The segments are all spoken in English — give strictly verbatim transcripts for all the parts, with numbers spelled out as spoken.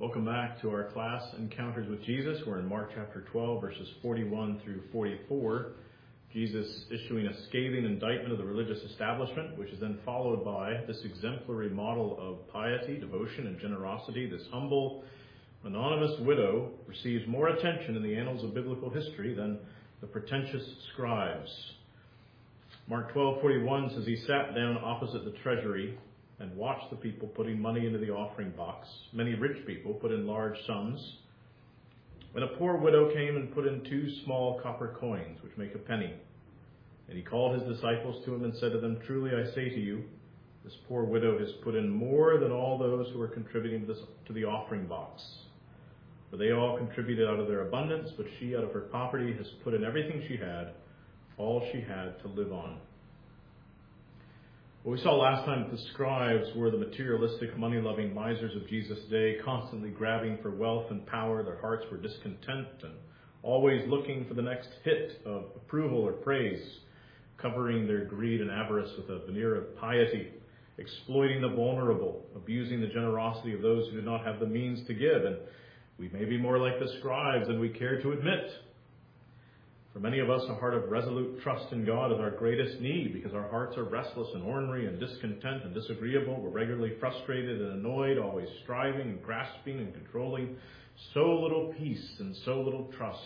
Welcome back to our class, Encounters with Jesus. We're in Mark chapter twelve, verses forty-one through forty-four. Jesus issuing a scathing indictment of the religious establishment, which is then followed by this exemplary model of piety, devotion, and generosity. This humble, anonymous widow receives more attention in the annals of biblical history than the pretentious scribes. Mark twelve forty-one says, he sat down opposite the treasury and watched the people putting money into the offering box. Many rich people put in large sums. When a poor widow came and put in two small copper coins, which make a penny, and he called his disciples to him and said to them, truly I say to you, this poor widow has put in more than all those who are contributing to, this, to the offering box. For they all contributed out of their abundance, but she out of her poverty has put in everything she had, all she had to live on. What we saw last time, that the scribes were the materialistic, money-loving misers of Jesus' day, constantly grabbing for wealth and power. Their hearts were discontent and always looking for the next hit of approval or praise, covering their greed and avarice with a veneer of piety, exploiting the vulnerable, abusing the generosity of those who did not have the means to give. And we may be more like the scribes than we care to admit. For many of us, a heart of resolute trust in God is our greatest need, because our hearts are restless and ornery and discontent and disagreeable. We're regularly frustrated and annoyed, always striving and grasping and controlling. So little peace and so little trust.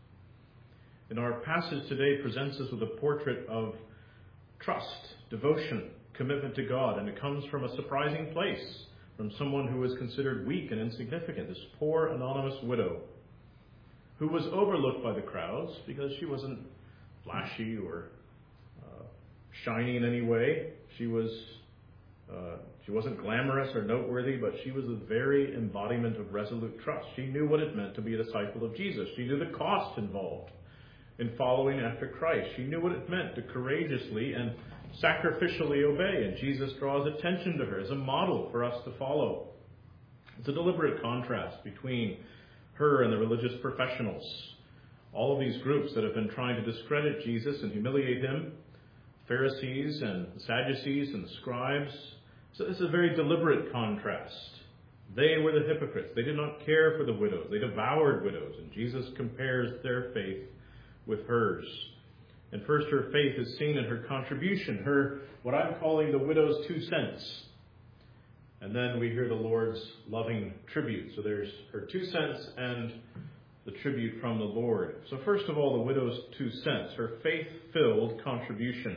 And our passage today presents us with a portrait of trust, devotion, commitment to God, and it comes from a surprising place, from someone who was considered weak and insignificant, this poor anonymous widow, who was overlooked by the crowds because she wasn't flashy or uh, shiny in any way. She was uh, she wasn't glamorous or noteworthy, but she was the very embodiment of resolute trust. She knew what it meant to be a disciple of Jesus. She knew the cost involved in following after Christ. She knew what it meant to courageously and sacrificially obey, and Jesus draws attention to her as a model for us to follow. It's a deliberate contrast between her and the religious professionals, all of these groups that have been trying to discredit Jesus and humiliate him, Pharisees and the Sadducees and the scribes. So this is a very deliberate contrast. They were the hypocrites. They did not care for the widows. They devoured widows, and Jesus compares their faith with hers. And first, her faith is seen in her contribution, her, what I'm calling the widow's two cents. And then we hear the Lord's loving tribute. So there's her two cents and the tribute from the Lord. So first of all, the widow's two cents, her faith-filled contribution.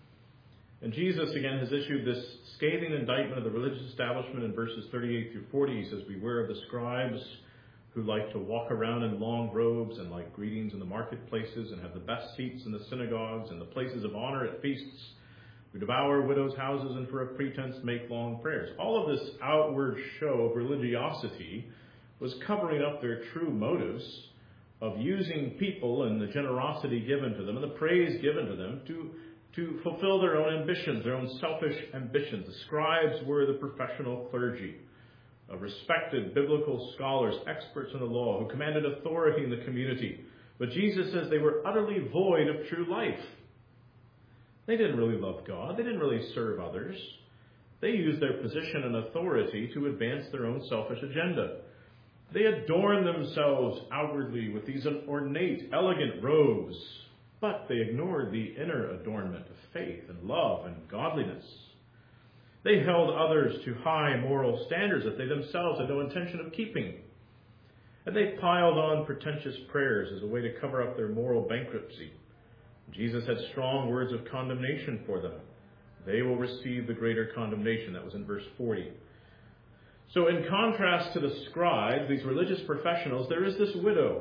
And Jesus, again, has issued this scathing indictment of the religious establishment in verses thirty-eight through forty. He says, beware of the scribes who like to walk around in long robes and like greetings in the marketplaces and have the best seats in the synagogues and the places of honor at feasts, who devour widows' houses and for a pretense make long prayers. All of this outward show of religiosity was covering up their true motives of using people and the generosity given to them and the praise given to them to, to fulfill their own ambitions, their own selfish ambitions. The scribes were the professional clergy, of respected biblical scholars, experts in the law, who commanded authority in the community. But Jesus says they were utterly void of true life. They didn't really love God. They didn't really serve others. They used their position and authority to advance their own selfish agenda. They adorned themselves outwardly with these ornate, elegant robes, but they ignored the inner adornment of faith and love and godliness. They held others to high moral standards that they themselves had no intention of keeping. And they piled on pretentious prayers as a way to cover up their moral bankruptcy. Jesus had strong words of condemnation for them. They will receive the greater condemnation. That was in verse forty. So in contrast to the scribes, these religious professionals, there is this widow.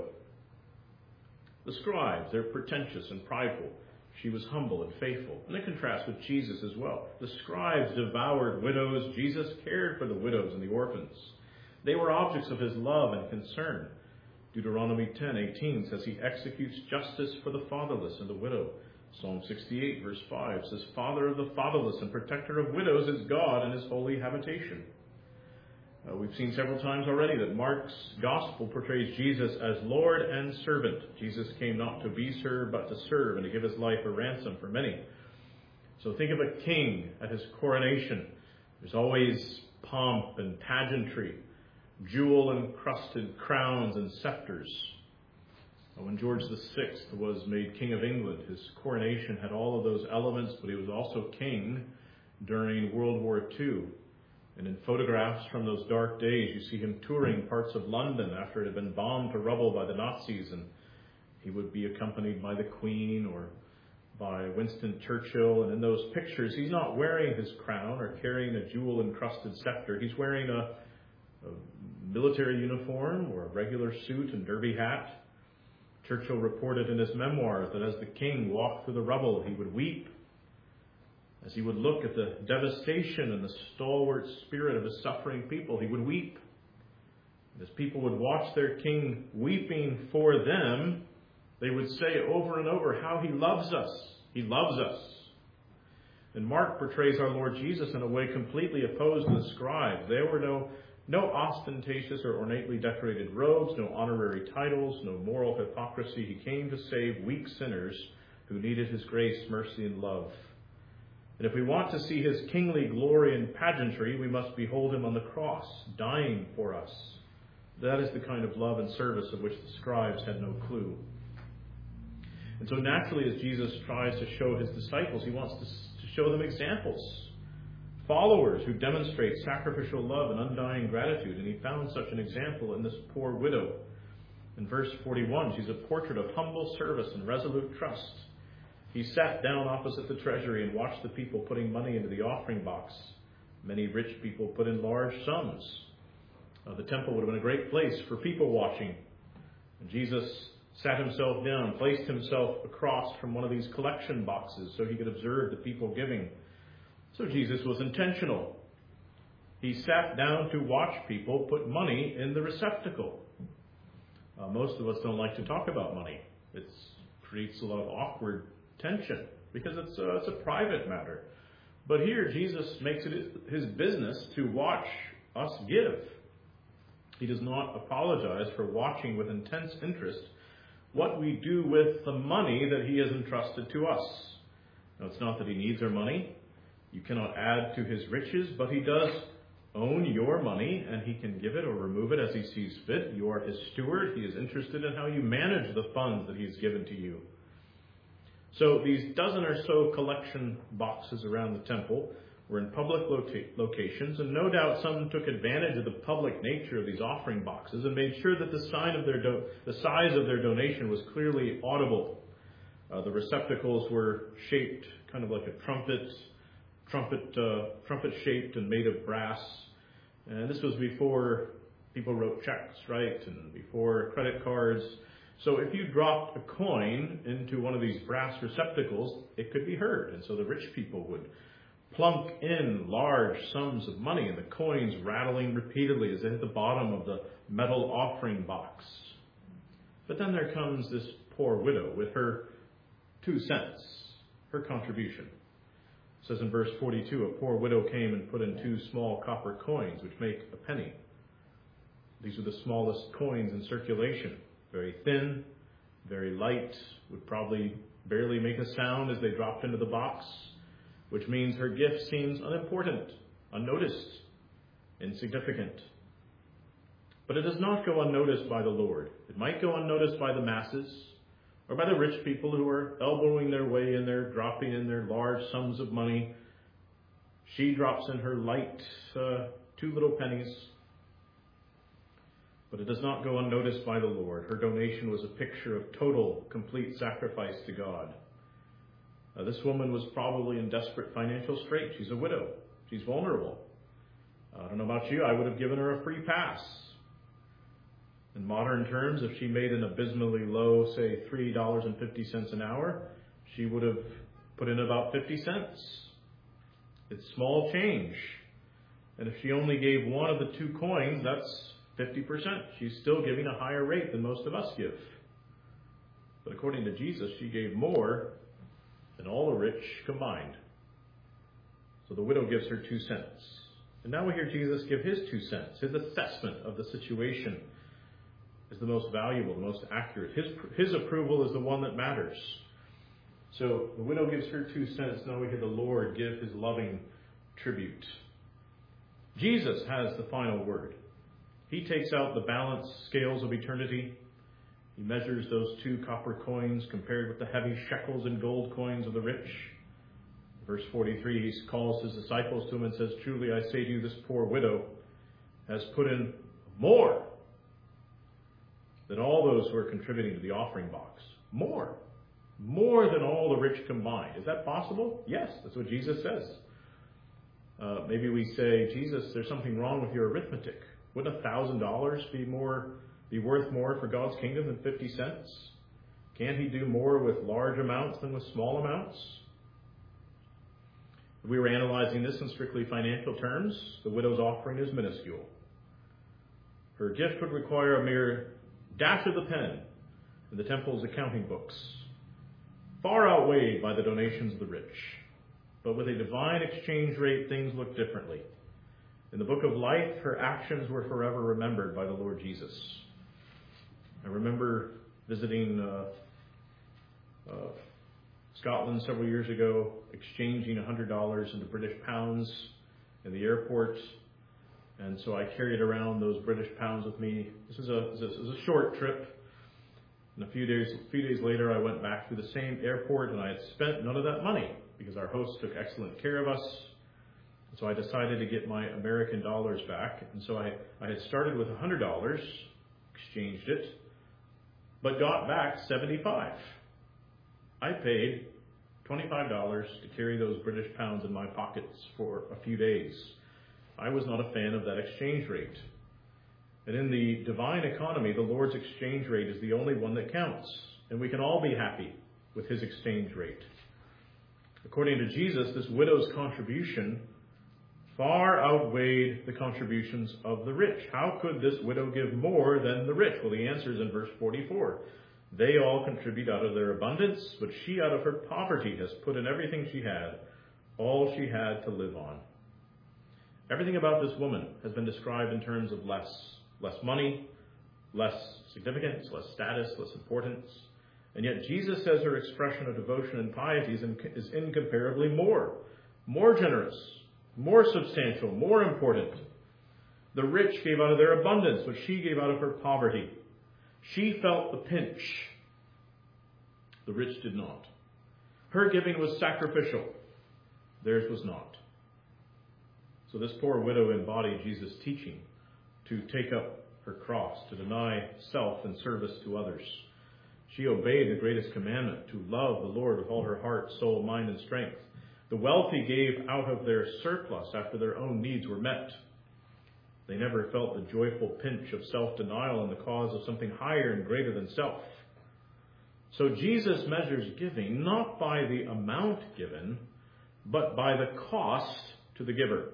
The scribes, they're pretentious and prideful. She was humble and faithful. And in contrast with Jesus as well. The scribes devoured widows. Jesus cared for the widows and the orphans. They were objects of his love and concern. Deuteronomy ten eighteen says he executes justice for the fatherless and the widow. Psalm sixty-eight verse five says, Father of the fatherless and protector of widows is God in his holy habitation. Uh, we've seen several times already that Mark's gospel portrays Jesus as Lord and servant. Jesus came not to be served, but to serve and to give his life a ransom for many. So think of a king at his coronation. There's always pomp and pageantry. jewel-encrusted crowns and scepters. When George the Sixth was made King of England, his coronation had all of those elements, but he was also king during World War Two. And in photographs from those dark days, you see him touring parts of London after it had been bombed to rubble by the Nazis, and he would be accompanied by the Queen or by Winston Churchill. And in those pictures, he's not wearing his crown or carrying a jewel-encrusted scepter. He's wearing a, a military uniform or a regular suit and derby hat. Churchill reported in his memoirs that as the king walked through the rubble, he would weep. As he would look at the devastation and the stalwart spirit of his suffering people, he would weep. And as people would watch their king weeping for them, they would say over and over how he loves us. He loves us. And Mark portrays our Lord Jesus in a way completely opposed to the scribes. There were no No ostentatious or ornately decorated robes, no honorary titles, no moral hypocrisy. He came to save weak sinners who needed his grace, mercy, and love. And if we want to see his kingly glory and pageantry, we must behold him on the cross, dying for us. That is the kind of love and service of which the scribes had no clue. And so naturally, as Jesus tries to show his disciples, he wants to show them examples. Followers who demonstrate sacrificial love and undying gratitude. And he found such an example in this poor widow. In verse forty-one, she's a portrait of humble service and resolute trust. He sat down opposite the treasury and watched the people putting money into the offering box. Many rich people put in large sums. Uh, the temple would have been a great place for people watching. And Jesus sat himself down, placed himself across from one of these collection boxes so he could observe the people giving. So Jesus was intentional. He sat down to watch people put money in the receptacle. Uh, most of us don't like to talk about money. It creates a lot of awkward tension because it's a, it's a private matter. But here Jesus makes it his business to watch us give. He does not apologize for watching with intense interest what we do with the money that he has entrusted to us. Now, it's not that he needs our money. You cannot add to his riches, but he does own your money, and he can give it or remove it as he sees fit. You are his steward. He is interested in how you manage the funds that he has given to you. So these dozen or so collection boxes around the temple were in public locations, and no doubt some took advantage of the public nature of these offering boxes and made sure that the, sign of their do- the size of their donation was clearly audible. Uh, the receptacles were shaped kind of like a trumpet, trumpet, uh, trumpet shaped and made of brass. And this was before people wrote checks, right? And before credit cards. So if you dropped a coin into one of these brass receptacles, it could be heard. And so the rich people would plunk in large sums of money, and the coins rattling repeatedly as they hit the bottom of the metal offering box. But then there comes this poor widow with her two cents, her contribution. It says in verse forty-two, a poor widow came and put in two small copper coins, which make a penny. These are the smallest coins in circulation. Very thin, very light, would probably barely make a sound as they dropped into the box, which means her gift seems unimportant, unnoticed, insignificant. But it does not go unnoticed by the Lord. It might go unnoticed by the masses, or by the rich people who are elbowing their way in there, dropping in their large sums of money. She drops in her light uh, two little pennies. But it does not go unnoticed by the Lord. Her donation was a picture of total, complete sacrifice to God. Uh, this woman was probably in desperate financial strait. She's a widow. She's vulnerable. Uh, I don't know about you. I would have given her a free pass. In modern terms, if she made an abysmally low, say, three dollars and fifty cents an hour, she would have put in about fifty cents. It's small change. And if she only gave one of the two coins, that's fifty percent. She's still giving a higher rate than most of us give. But according to Jesus, she gave more than all the rich combined. So the widow gives her two cents. And now we hear Jesus give his two cents. His assessment of the situation is the most valuable, the most accurate. His, his approval is the one that matters. So the widow gives her two cents. Now we hear the Lord give his loving tribute. Jesus has the final word. He takes out the balance scales of eternity. He measures those two copper coins compared with the heavy shekels and gold coins of the rich. Verse forty-three, he calls his disciples to him and says, "Truly I say to you, this poor widow has put in more than all those who are contributing to the offering box." More. More than all the rich combined. Is that possible? Yes, that's what Jesus says. Uh, maybe we say, "Jesus, there's something wrong with your arithmetic. Wouldn't a thousand dollars be more be worth more for God's kingdom than fifty cents? Can't he do more with large amounts than with small amounts?" If we were analyzing this in strictly financial terms, the widow's offering is minuscule. Her gift would require a mere dash of the pen in the temple's accounting books, far outweighed by the donations of the rich. But with a divine exchange rate, things look differently. In the book of life, her actions were forever remembered by the Lord Jesus. I remember visiting uh, uh, Scotland several years ago, exchanging one hundred dollars into British pounds in the airport. And so I carried around those British pounds with me. This is a, this is a short trip. And a few days, a few days later, I went back to the same airport, and I had spent none of that money because our host took excellent care of us. So I decided to get my American dollars back. And so I, I had started with one hundred dollars, exchanged it, but got back seventy-five dollars. I paid twenty-five dollars to carry those British pounds in my pockets for a few days. I was not a fan of that exchange rate. And in the divine economy, the Lord's exchange rate is the only one that counts. And we can all be happy with his exchange rate. According to Jesus, this widow's contribution far outweighed the contributions of the rich. How could this widow give more than the rich? Well, the answer is in verse forty-four. They all contribute out of their abundance, but she out of her poverty has put in everything she had, all she had to live on. Everything about this woman has been described in terms of less. Less money, less significance, less status, less importance. And yet Jesus says her expression of devotion and piety is, in, is incomparably more. More generous, more substantial, more important. The rich gave out of their abundance, but she gave out of her poverty. She felt the pinch. The rich did not. Her giving was sacrificial. Theirs was not. So this poor widow embodied Jesus' teaching to take up her cross, to deny self in service to others. She obeyed the greatest commandment, to love the Lord with all her heart, soul, mind, and strength. The wealthy gave out of their surplus after their own needs were met. They never felt the joyful pinch of self-denial in the cause of something higher and greater than self. So Jesus measures giving not by the amount given, but by the cost to the giver.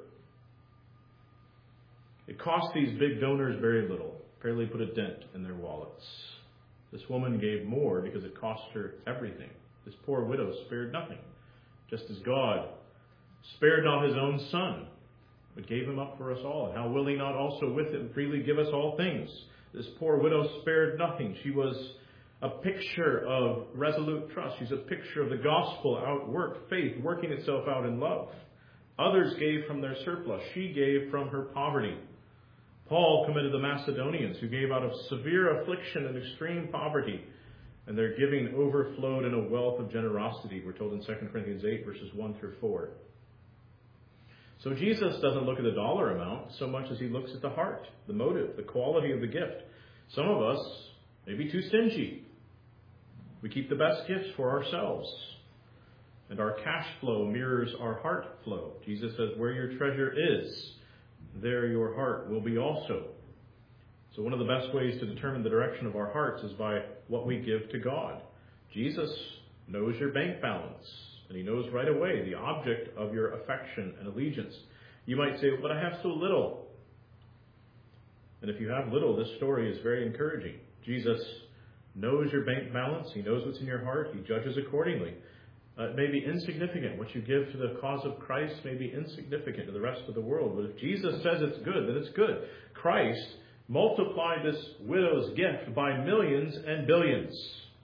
It cost these big donors very little, barely put a dent in their wallets. This woman gave more because it cost her everything. This poor widow spared nothing, just as God spared not his own son, but gave him up for us all. And how will he not also with him freely give us all things? This poor widow spared nothing. She was a picture of resolute trust. She's a picture of the gospel outworked, faith working itself out in love. Others gave from their surplus. She gave from her poverty. Paul commended the Macedonians who gave out of severe affliction and extreme poverty, and their giving overflowed in a wealth of generosity. We're told in Second Corinthians eight, verses one through four. So Jesus doesn't look at the dollar amount so much as he looks at the heart, the motive, the quality of the gift. Some of us may be too stingy. We keep the best gifts for ourselves, and our cash flow mirrors our heart flow. Jesus says, where your treasure is, there your heart will be also. So one of the best ways to determine the direction of our hearts is by what we give to God. Jesus knows your bank balance, and he knows right away the object of your affection and allegiance. You might say, but I have so little. And if you have little, this story is very encouraging. Jesus knows your bank balance. He knows what's in your heart. He judges accordingly. Uh, it may be insignificant. What you give to the cause of Christ may be insignificant to the rest of the world. But if Jesus says it's good, then it's good. Christ multiplied this widow's gift by millions and billions.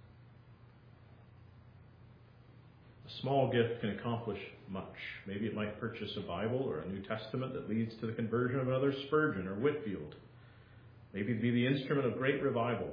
A small gift can accomplish much. Maybe it might purchase a Bible or a New Testament that leads to the conversion of another Spurgeon or Whitefield. maybe be the instrument of great revival.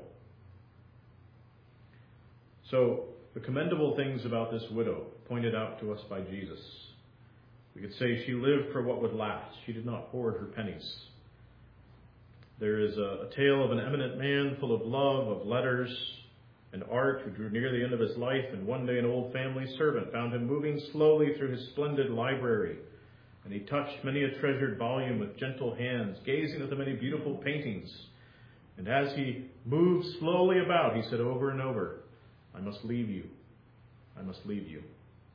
So, the commendable things about this widow pointed out to us by Jesus. We could say she lived for what would last. She did not hoard her pennies. There is a, a tale of an eminent man full of love, of letters and art, who drew near the end of his life, and one day an old family servant found him moving slowly through his splendid library, and he touched many a treasured volume with gentle hands, gazing at the many beautiful paintings. And as he moved slowly about, he said over and over, "I must leave you. I must leave you."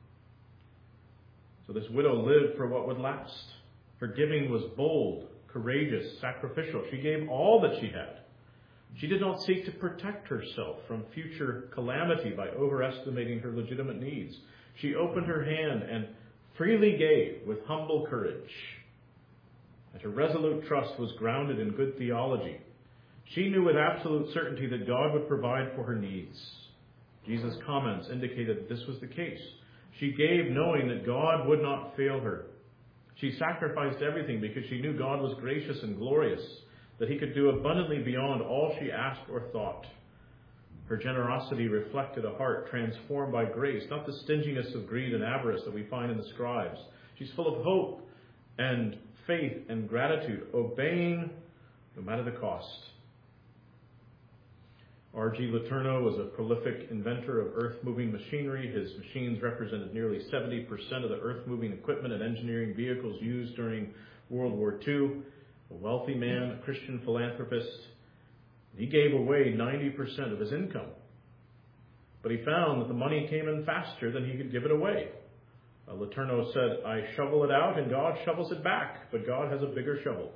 So this widow lived for what would last. Her giving was bold, courageous, sacrificial. She gave all that she had. She did not seek to protect herself from future calamity by overestimating her legitimate needs. She opened her hand and freely gave with humble courage. And her resolute trust was grounded in good theology. She knew with absolute certainty that God would provide for her needs. Jesus' comments indicated that this was the case. She gave knowing that God would not fail her. She sacrificed everything because she knew God was gracious and glorious, that he could do abundantly beyond all she asked or thought. Her generosity reflected a heart transformed by grace, not the stinginess of greed and avarice that we find in the scribes. She's full of hope and faith and gratitude, obeying no matter the cost. R G Letourneau was a prolific inventor of earth-moving machinery. His machines represented nearly seventy percent of the earth-moving equipment and engineering vehicles used during World War Two. A wealthy man, a Christian philanthropist, he gave away ninety percent of his income. But he found that the money came in faster than he could give it away. Uh, Letourneau said, "I shovel it out and God shovels it back, but God has a bigger shovel."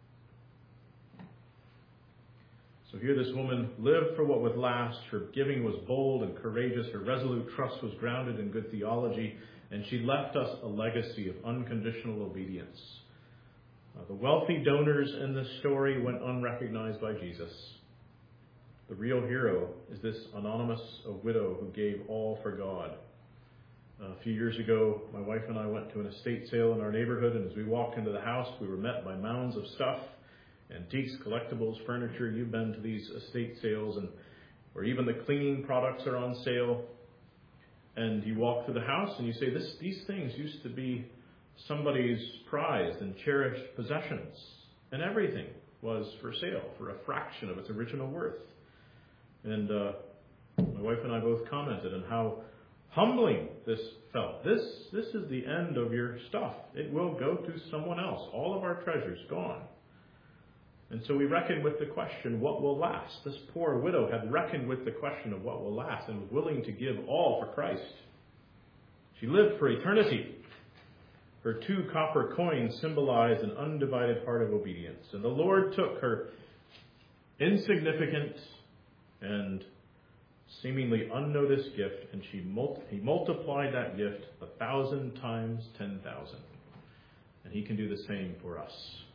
So here this woman lived for what would last. Her giving was bold and courageous. Her resolute trust was grounded in good theology. And she left us a legacy of unconditional obedience. Uh, the wealthy donors in this story went unrecognized by Jesus. The real hero is this anonymous widow who gave all for God. Uh, a few years ago, my wife and I went to an estate sale in our neighborhood. And as we walked into the house, we were met by mounds of stuff. Antiques, collectibles, furniture. You've been to these estate sales, and or even the cleaning products are on sale. And you walk through the house and you say, "This, these things used to be somebody's prized and cherished possessions." And everything was for sale for a fraction of its original worth. And uh, my wife and I both commented on how humbling this felt. This, this is the end of your stuff. It will go to someone else. All of our treasures gone. And so we reckoned with the question, what will last? This poor widow had reckoned with the question of what will last and was willing to give all for Christ. She lived for eternity. Her two copper coins symbolized an undivided heart of obedience. And the Lord took her insignificant and seemingly unnoticed gift, and she mul- he multiplied that gift a thousand times ten thousand. And he can do the same for us.